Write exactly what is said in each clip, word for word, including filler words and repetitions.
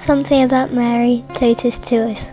something about Mary Totus to us.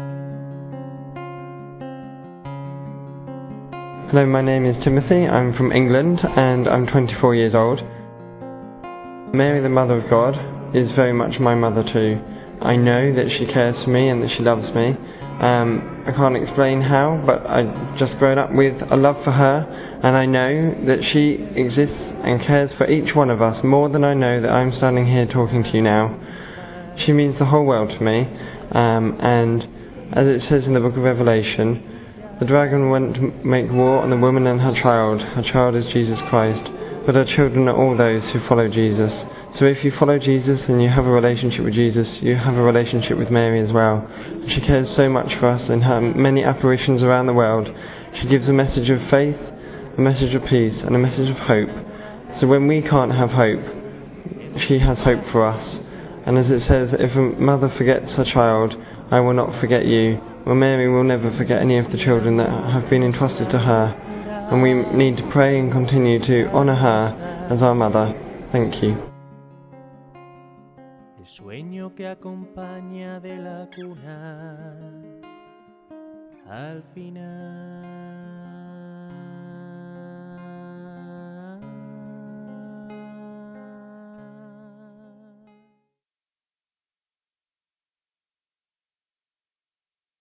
Hello, my name is Timothy. I'm from England and I'm twenty-four years old. Mary, the Mother of God, is very much my mother too. I know that she cares for me and that she loves me. Um, I can't explain how, but I've just grown up with a love for her, and I know that she exists and cares for each one of us more than I know that I'm standing here talking to you now. She means the whole world to me, um, and as it says in the book of Revelation, the dragon went to make war on the woman and her child. Her child is Jesus Christ, but her children are all those who follow Jesus. So if you follow Jesus and you have a relationship with Jesus, you have a relationship with Mary as well. She cares so much for us in her many apparitions around the world. She gives a message of faith, a message of peace, and a message of hope. So when we can't have hope, she has hope for us. And as it says, if a mother forgets her child, I will not forget you. Well, Mary will never forget any of the children that have been entrusted to her. And we need to pray and continue to honour her as our mother. Thank you. El sueño que acompaña de la cuna al final.